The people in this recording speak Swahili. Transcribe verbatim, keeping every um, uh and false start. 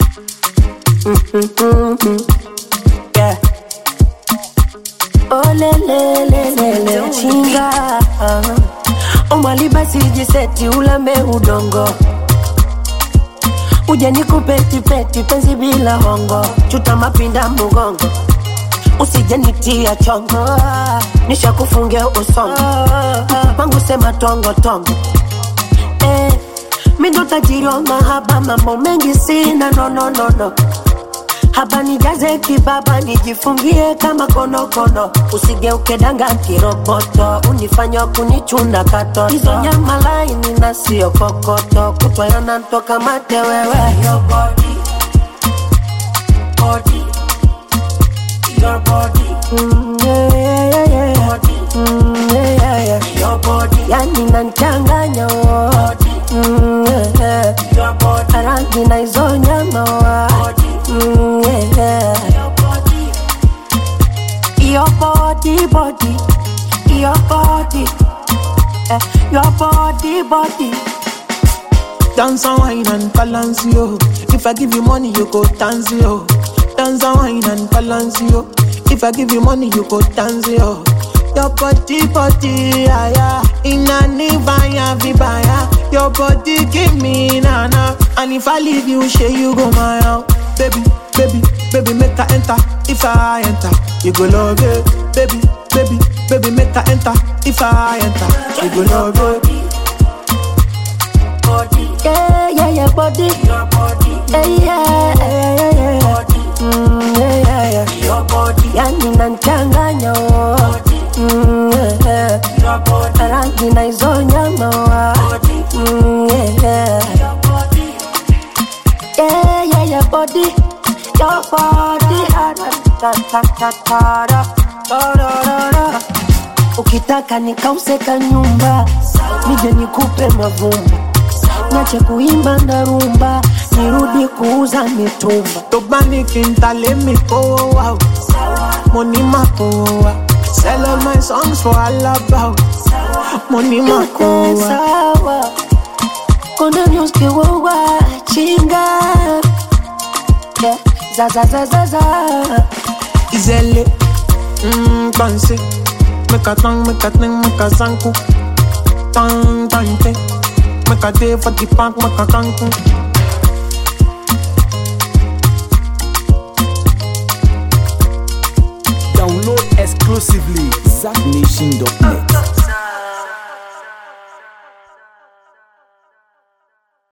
Mm-hmm. Yeah. Oh le le le le le chinga. Omali basi jiseti ulame udongo. Uje nikupeti peti penzi bila hongo. Chuta mapinda mugongo. Usije nitia chongo. Nisha kufungia usongo. Pangu sema tongo tongo. Eh, mindo tajiri wa mahaba, mambo mengi sina no no no no. Haba nijaze kibaba nijifungie kama kono kono. Usigeuke danga kiroboto, unifanya kunichunda kato. Hizo nyama laini na sio kokoto, kutwa yanantoka mate wewe. Your body, body, your body, mm, yeah, yeah, yeah. Body, mm, yeah, yeah. Your body, yani nanchanganya body, mm, yeah. Your body, rangi na hizo nyama body. Mm, yeah. Your body, your body, body, your body, eh, your body, body. Dance and wine and balance yo. If I give you money, you go dance yo. Dance and wine and balance yo. If I give you money, you go dance yo. Your body, body, yeah, yeah. Inna nivaya vibaya. Your body give me nana. And if I leave you, share you go my out. Baby, baby, baby, make her enter. If I enter, you go love it. Baby, baby, baby, make her enter. If I enter, you go love it. Body, yeah, yeah, yeah, body. Your body, yeah, yeah, yeah, yeah, yeah. Body, mm, yeah, yeah, yeah. Your body, yani nanchanganya body, mm, yeah, your body, rangi na hizo nyama body, mm, yeah, your body, yeah, yeah, yeah, body, your body, ta ta ta ta ta ta ta. Ukitaka nikauseka nyumba, nije nikupe mavumba. Nache kuimba na rumba, nirudi kuuza mitumba. Tobani kintale mi poa, money ma poa. Sell all my songs for all about. Money ma poa. Sawa, kona nyuski wawa chinga. Yeah, za za za za za. Izele, mmm, panse. Meka tang, meka teng, meka sanku. Tang, tang, teng. Make a day for the park, make a cancun. Download exclusively zack nation dot net.